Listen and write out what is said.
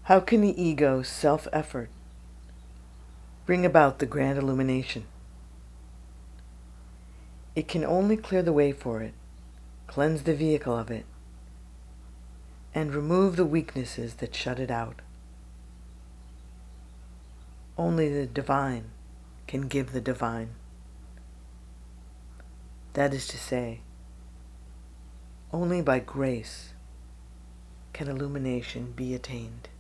How can the ego's self-effort bring about the grand illumination? It can only clear the way for it, cleanse the vehicle of it, and remove the weaknesses that shut it out. Only the divine can give the divine. That is to say, only by grace can illumination be attained.